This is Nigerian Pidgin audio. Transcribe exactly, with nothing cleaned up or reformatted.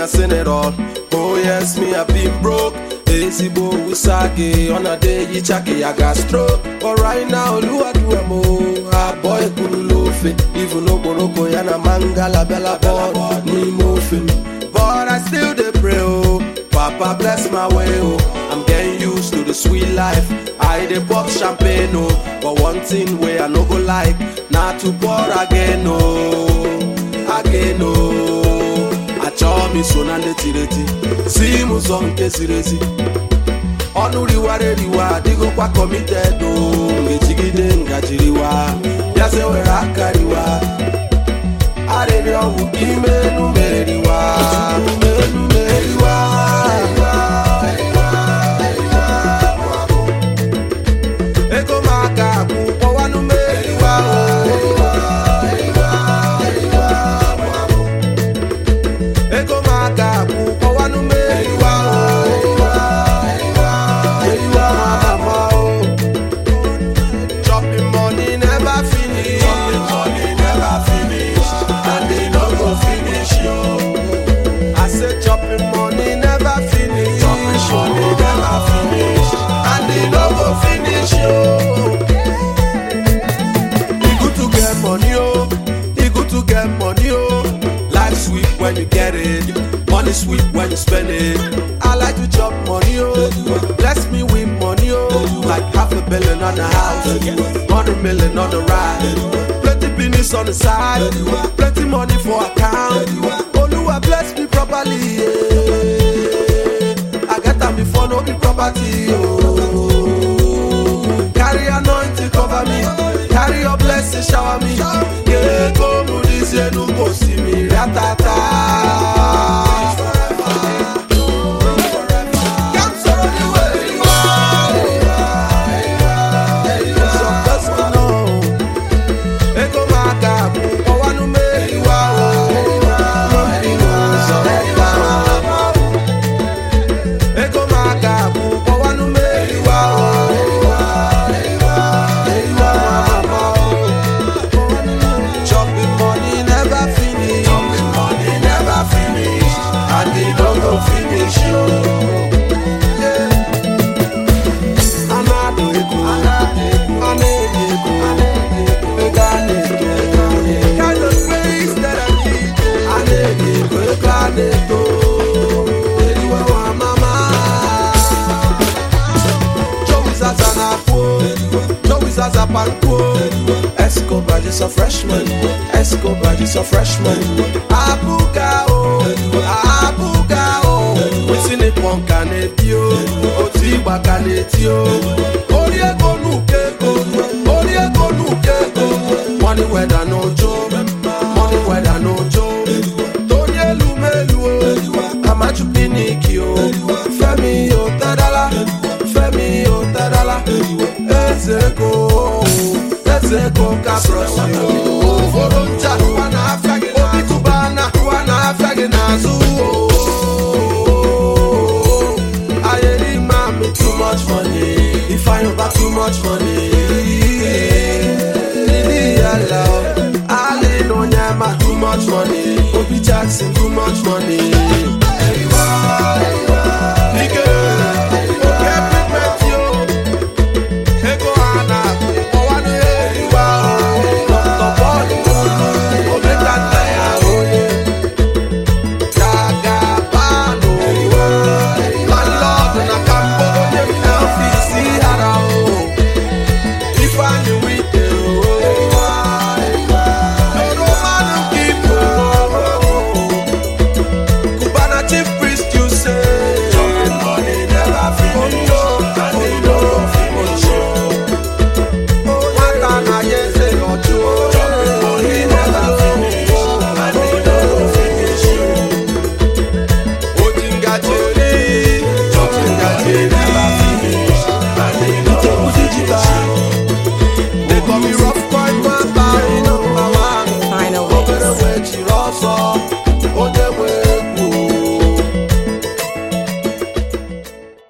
I've seen it all. Oh yes, me I've been broke. Easy boy usage on a day you chaki I got stroke. But right now Lua do a mo. A boy couldn't loaf it. Even though Boroko yana mangala bella ball ni mofin. But I still dey pray oh. Papa bless my way oh. I'm getting used to the sweet life. I dey pop champagne oh. But one thing where I no go like, not to pour again oh. Again oh. Acho mi so na letireti. Si mu son kesiresi. Onu riwa riwa digo kwa committed oh. Ngechigide ngachiriwa. Yase we rakariwa. Are ni owu kimenu meriwa. Kimenu meriwa. Ego maka ku owanu meriwa. Ego maka ku owanu meriwa. Chopping money never finish. Chopping money never finish. And they no go finish yo. I say chopping money never finish. Chopping money never finish. And they no go finish yo. It good to get money oh. It good to get money oh. Life sweet when you get it. Money sweet when you spend it. I like to chop money oh. Bless me with money oh. Like half a billion on the house, hundred million on the ride. Plenty business on the side, plenty money for account. Oluwa bless me properly yeah. I get them before no be property oh. Carry anointing cover me, carry your blessing shower me. Yeah, go to this year no go see me ratata. Escobar just a freshman. Escobar just a freshman. Abuga oh, Abuga oh. We seen it one canetio, Otiba canetio. Oriego nukeko, Oriego nukeko. Money weather no joke, money weather no joke. Tonye lumelu, Amachu pinikio. Femi o tadala, Femi o tadala. Ezeko. Let's go, Capro.